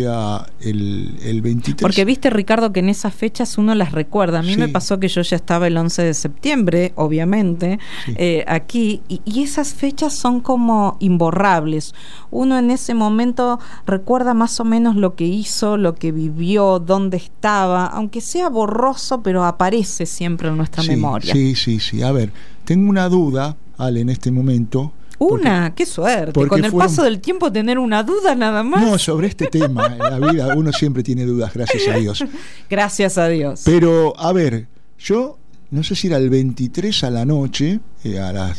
23. Porque viste, Ricardo, que en esas fechas uno las recuerda. A mí me pasó que yo ya estaba el 11 de septiembre, obviamente, aquí, y esas fechas son como imborrables. Uno en ese momento recuerda más o menos lo que hizo, lo que vivió, dónde estaba, aunque sea borroso, pero aparece siempre en nuestra memoria. Sí. A ver, tengo una duda, Ale, en este momento. Qué suerte, con el paso del tiempo tener una duda nada más. No, sobre este tema, en la vida uno siempre tiene dudas, gracias a Dios. Gracias a Dios. Pero, a ver, yo no sé si era el 23 a la noche, a las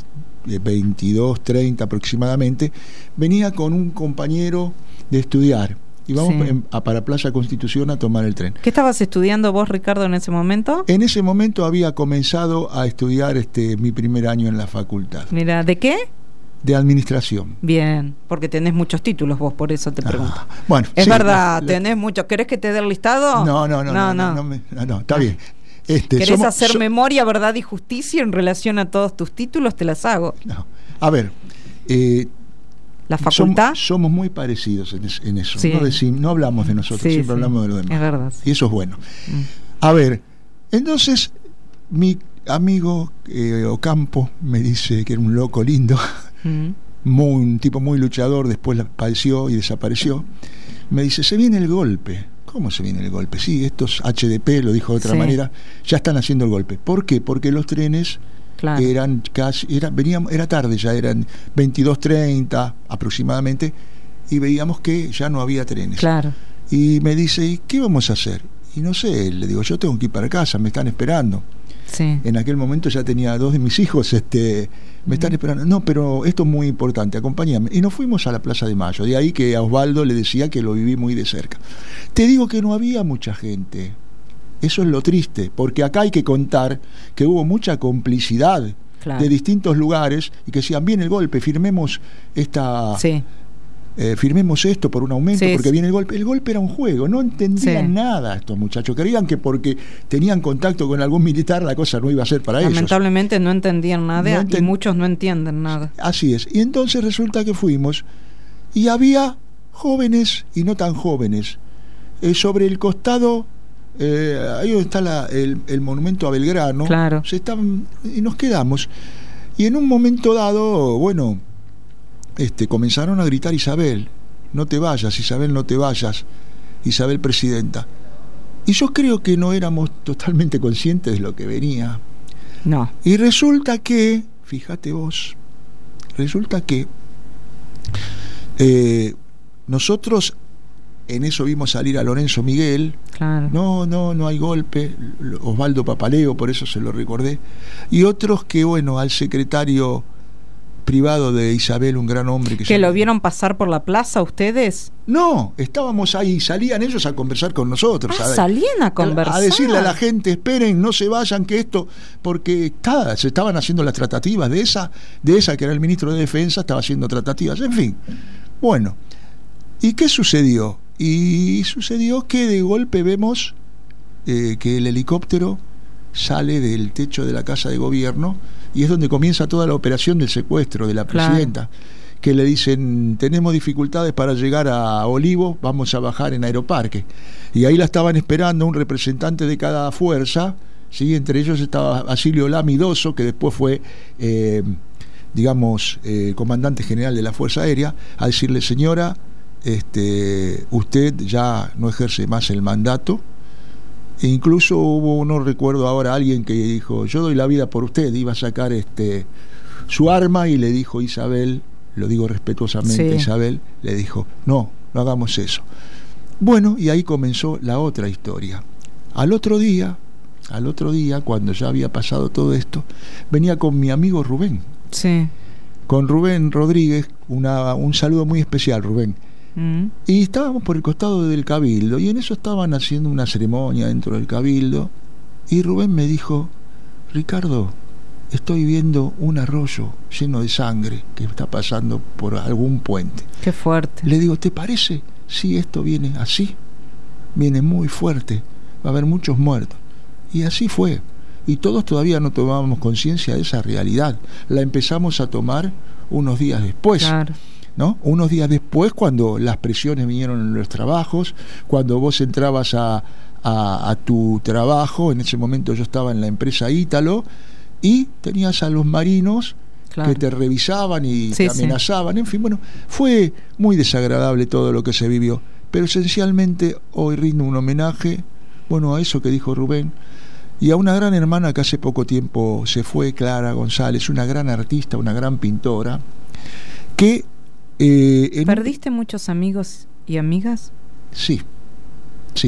22, 30 aproximadamente, venía con un compañero de estudiar. Y vamos para Plaza Constitución a tomar el tren. ¿Qué estabas estudiando vos, Ricardo, en ese momento? En ese momento había comenzado a estudiar mi primer año en la facultad. Mira, ¿de qué? De administración. Bien, porque tenés muchos títulos vos, por eso te pregunto. Bueno, es verdad, tenés muchos. ¿Querés que te dé el listado? No, está bien. ¿Querés hacer memoria, verdad y justicia en relación a todos tus títulos? Te las hago. No. A ver, ¿la facultad? Somos muy parecidos en eso. Sí. No hablamos de nosotros, siempre hablamos de los demás. Es verdad. Y eso es bueno. A ver, entonces mi amigo Ocampo me dice que era un loco lindo, un tipo muy luchador, después padeció y desapareció. Me dice, se viene el golpe. ¿Cómo se viene el golpe? Sí, estos HDP, lo dijo de otra manera, ya están haciendo el golpe. ¿Por qué? Porque los trenes eran casi, era tarde, ya eran 22:30 aproximadamente, y veíamos que ya no había trenes. Claro. Y me dice, ¿y qué vamos a hacer? Y no sé, le digo, yo tengo que ir para casa, me están esperando. Sí. En aquel momento ya tenía 2 de mis hijos, me están esperando. No, pero esto es muy importante, acompáñame. Y nos fuimos a la Plaza de Mayo. De ahí que a Osvaldo le decía que lo viví muy de cerca. Te digo que no había mucha gente. Eso es lo triste, porque acá hay que contar que hubo mucha complicidad de distintos lugares y que decían, viene el golpe, firmemos firmemos esto por un aumento, porque viene el golpe. El golpe era un juego, no entendían nada estos muchachos. Creían que porque tenían contacto con algún militar la cosa no iba a ser para ellos. Lamentablemente no entendían nada y muchos no entienden nada. Así es. Y entonces resulta que fuimos y había jóvenes y no tan jóvenes. Sobre el costado, ahí donde está el monumento a Belgrano, y nos quedamos. Y en un momento dado, bueno, comenzaron a gritar Isabel, no te vayas, Isabel, no te vayas, Isabel presidenta. Y yo creo que no éramos totalmente conscientes de lo que venía. No. Y resulta que, fíjate vos, nosotros en eso vimos salir a Lorenzo Miguel. Claro. No hay golpe. Osvaldo Papaleo, por eso se lo recordé. Y otros que, bueno, al secretario privado de Isabel, un gran hombre que lo vieron pasar por la plaza ustedes. No, estábamos ahí, salían ellos a conversar con nosotros. Salían a conversar. A decirle a la gente, esperen, no se vayan, que esto, porque se estaban haciendo las tratativas de esa que era el ministro de Defensa, estaba haciendo tratativas, en fin. Bueno, ¿y qué sucedió? Y sucedió que de golpe vemos que el helicóptero sale del techo de la Casa de Gobierno y es donde comienza toda la operación del secuestro de la presidenta, que le dicen, tenemos dificultades para llegar a Olivos, vamos a bajar en Aeroparque. Y ahí la estaban esperando un representante de cada fuerza, ¿sí? Entre ellos estaba Basilio Lamidoso, que después fue comandante general de la Fuerza Aérea, a decirle, señora, usted ya no ejerce más el mandato. E incluso hubo, no recuerdo ahora, alguien que dijo, yo doy la vida por usted, iba a sacar su arma y le dijo Isabel, lo digo respetuosamente, Isabel le dijo, no hagamos eso. Bueno, y ahí comenzó la otra historia. Al otro día, cuando ya había pasado todo esto, venía con mi amigo Rubén. Sí. Con Rubén Rodríguez, un saludo muy especial, Rubén. Y estábamos por el costado del Cabildo y en eso estaban haciendo una ceremonia dentro del Cabildo y Rubén me dijo, Ricardo, estoy viendo un arroyo lleno de sangre que está pasando por algún puente. Qué fuerte. Le digo, ¿te parece? Sí, esto viene así, viene muy fuerte, va a haber muchos muertos. Y así fue. Y todos todavía no tomábamos conciencia de esa realidad. La empezamos a tomar unos días después. Claro. ¿No? Unos días después, cuando las presiones vinieron en los trabajos, cuando vos entrabas a tu trabajo, en ese momento yo estaba en la empresa Ítalo, y tenías a los marinos que te revisaban y te amenazaban, en fin, bueno, fue muy desagradable todo lo que se vivió, pero esencialmente hoy rindo un homenaje, bueno, a eso que dijo Rubén, y a una gran hermana que hace poco tiempo se fue, Clara González, una gran artista, una gran pintora, que ¿perdiste muchos amigos y amigas? Sí,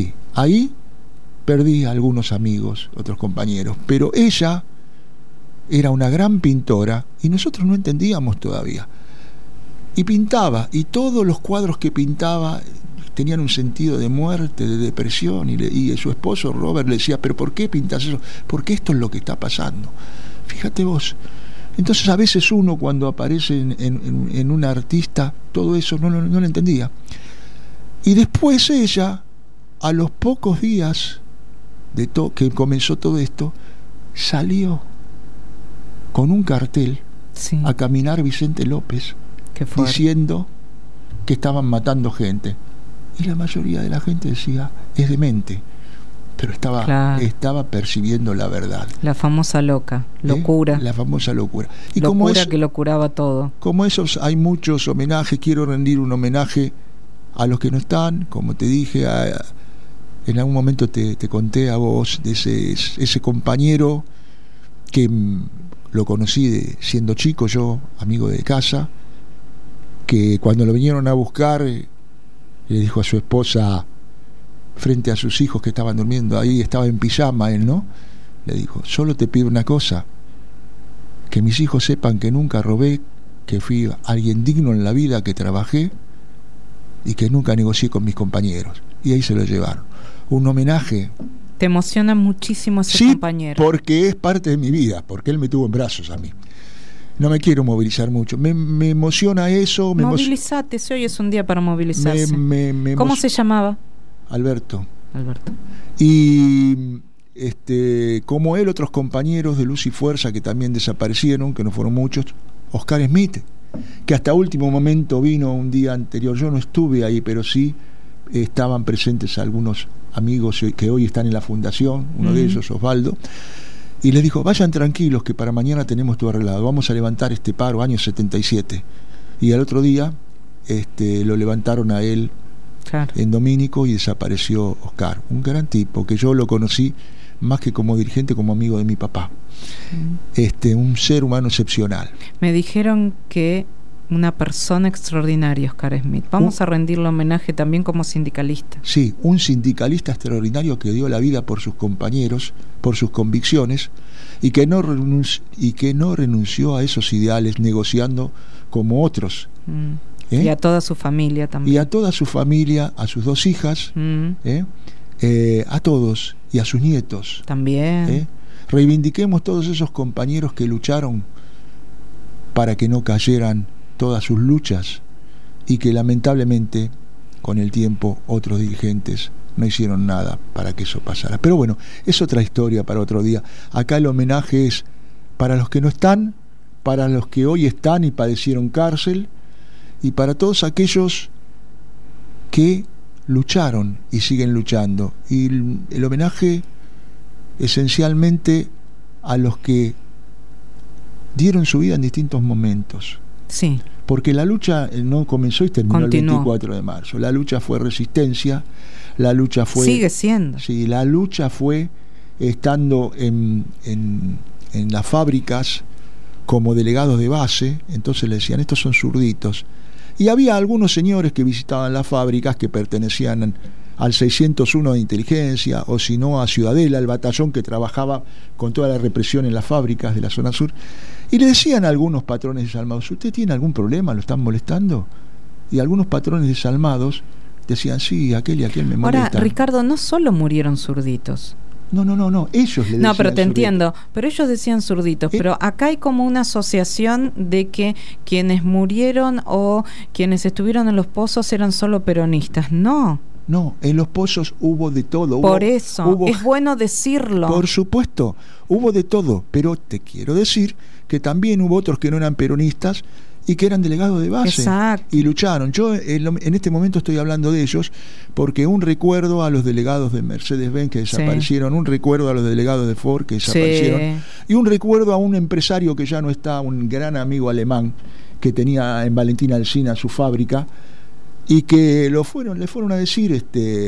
ahí perdí algunos amigos, otros compañeros, pero ella era una gran pintora y nosotros no entendíamos todavía. Y pintaba, y todos los cuadros que pintaba tenían un sentido de muerte, de depresión, y su esposo Robert le decía, pero ¿por qué pintas eso? Porque esto es lo que está pasando. Fíjate vos. Entonces a veces uno cuando aparece en un artista, todo eso no lo entendía. Y después ella, a los pocos días de que comenzó todo esto, salió con un cartel a caminar Vicente López, diciendo que estaban matando gente. Y la mayoría de la gente decía, es demente, pero estaba percibiendo la verdad. La famosa locura. La famosa locura. Y locura como eso, que lo curaba todo. Como esos hay muchos homenajes. Quiero rendir un homenaje a los que no están, como te dije, en algún momento te conté a vos de ese compañero que lo conocí siendo chico, yo, amigo de casa, que cuando lo vinieron a buscar, le dijo a su esposa, frente a sus hijos que estaban durmiendo ahí, estaba en pijama él, ¿no? Le dijo, solo te pido una cosa, que mis hijos sepan que nunca robé, que fui alguien digno en la vida, que trabajé y que nunca negocié con mis compañeros. Y ahí se lo llevaron. Un homenaje. Te emociona muchísimo ese compañero. Sí, porque es parte de mi vida, porque él me tuvo en brazos a mí. No me quiero movilizar mucho. Me emociona eso. Movilizate, si hoy es un día para movilizarse. ¿Cómo se llamaba? Alberto. Y como él, otros compañeros de Luz y Fuerza que también desaparecieron, que no fueron muchos. Oscar Smith, que hasta último momento vino un día anterior. Yo no estuve ahí, pero sí estaban presentes algunos amigos que hoy están en la fundación, uno de ellos, Osvaldo, y les dijo, vayan tranquilos que para mañana tenemos todo arreglado, vamos a levantar este paro, año 77. Y al otro día lo levantaron a él en Domínico y desapareció Oscar, un gran tipo que yo lo conocí más que como dirigente, como amigo de mi papá. Un ser humano excepcional. Me dijeron que una persona extraordinaria, Oscar Smith. Vamos a rendirle homenaje también como sindicalista. Sí, un sindicalista extraordinario que dio la vida por sus compañeros, por sus convicciones, y que no renunció a esos ideales negociando como otros. Y a toda su familia también. Y a toda su familia, a sus 2 hijas, a todos, y a sus nietos. También. Reivindiquemos todos esos compañeros que lucharon para que no cayeran todas sus luchas y que lamentablemente con el tiempo otros dirigentes no hicieron nada para que eso pasara. Pero bueno, es otra historia para otro día. Acá el homenaje es para los que no están, para los que hoy están y padecieron cárcel, y para todos aquellos que lucharon y siguen luchando. Y el homenaje esencialmente a los que dieron su vida en distintos momentos. Sí. Porque la lucha no comenzó y terminó el 24 de marzo. La lucha fue resistencia, la lucha fue... Sigue siendo. Sí, la lucha fue estando en las fábricas como delegados de base, entonces le decían, estos son zurditos. Y había algunos señores que visitaban las fábricas que pertenecían al 601 de inteligencia, o si no a Ciudadela, el batallón que trabajaba con toda la represión en las fábricas de la zona sur, y le decían a algunos patrones desalmados, ¿usted tiene algún problema? ¿Lo están molestando? Y algunos patrones desalmados decían, sí, aquel y aquel me molestan. Ahora, Ricardo, no solo murieron zurditos. No, ellos le decían. No, pero te entiendo, pero ellos decían zurditos, pero acá hay como una asociación de que quienes murieron o quienes estuvieron en los pozos eran solo peronistas. No, en los pozos hubo de todo. Por eso, es bueno decirlo. Por supuesto, hubo de todo, pero te quiero decir que también hubo otros que no eran peronistas y que eran delegados de base. Exacto. Y lucharon. Yo en este momento estoy hablando de ellos porque un recuerdo a los delegados de Mercedes-Benz que desaparecieron, un recuerdo a los delegados de Ford que desaparecieron, y un recuerdo a un empresario que ya no está, un gran amigo alemán que tenía en Valentina Alsina su fábrica, y que le fueron a decir,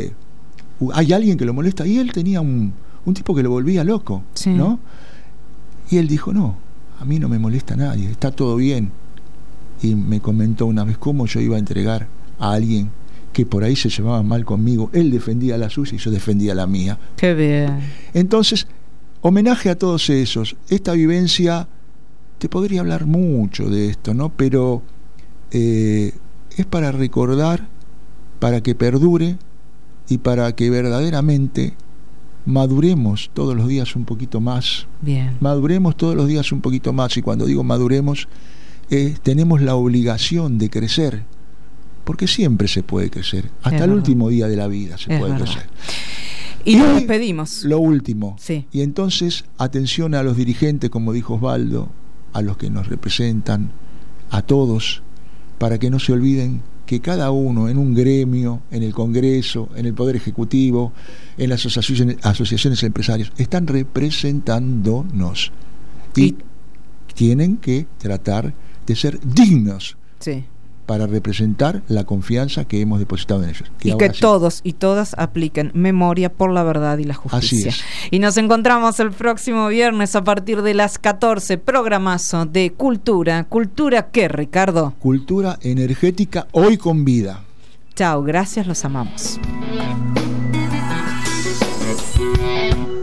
hay alguien que lo molesta, y él tenía un tipo que lo volvía loco, ¿no? Y él dijo, no, a mí no me molesta nadie, está todo bien. Y me comentó una vez cómo yo iba a entregar a alguien que por ahí se llevaba mal conmigo. Él defendía la suya y yo defendía la mía. Qué bien. Entonces, homenaje a todos esos. Esta vivencia, te podría hablar mucho de esto, ¿no? Pero es para recordar, para que perdure y para que verdaderamente maduremos todos los días un poquito más. Bien. Maduremos todos los días un poquito más. Y cuando digo maduremos, tenemos la obligación de crecer, porque siempre se puede crecer, hasta el último día de la vida se puede crecer. Y nos despedimos. Lo último. Sí. Y entonces, atención a los dirigentes, como dijo Osvaldo, a los que nos representan, a todos, para que no se olviden que cada uno en un gremio, en el Congreso, en el Poder Ejecutivo, en las asociaciones de empresarios, están representándonos. Y tienen que tratar de ser dignos. Sí. Para representar la confianza que hemos depositado en ellos. Y que todos y todas apliquen memoria por la verdad y la justicia. Así es. Y nos encontramos el próximo viernes a partir de las 14, programazo de Cultura. ¿Cultura qué, Ricardo? Cultura energética, hoy con vida. Chao, gracias, los amamos.